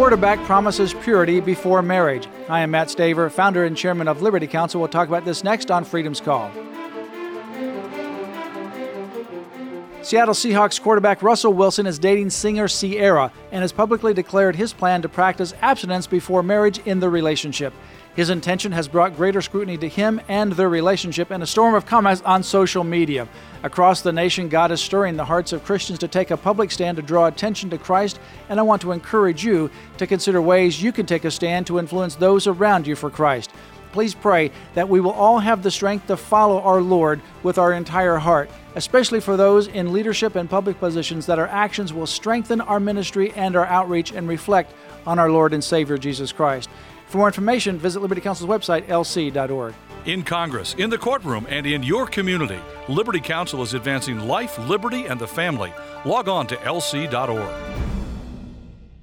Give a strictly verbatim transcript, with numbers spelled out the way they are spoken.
quarterback promises purity before marriage. I am Matt Staver, founder and chairman of Liberty Counsel. We'll talk about this next on Freedom's Call. Seattle Seahawks quarterback Russell Wilson is dating singer Ciara and has publicly declared his plan to practice abstinence before marriage in the relationship. His intention has brought greater scrutiny to him and their relationship and a storm of comments on social media. Across the nation, God is stirring the hearts of Christians to take a public stand to draw attention to Christ, and I want to encourage you to consider ways you can take a stand to influence those around you for Christ. Please pray that we will all have the strength to follow our Lord with our entire heart, especially for those in leadership and public positions, that our actions will strengthen our ministry and our outreach and reflect on our Lord and Savior Jesus Christ. For more information, visit Liberty Counsel's website, L C dot org. In Congress, in the courtroom, and in your community, Liberty Counsel is advancing life, liberty, and the family. Log on to L C dot org.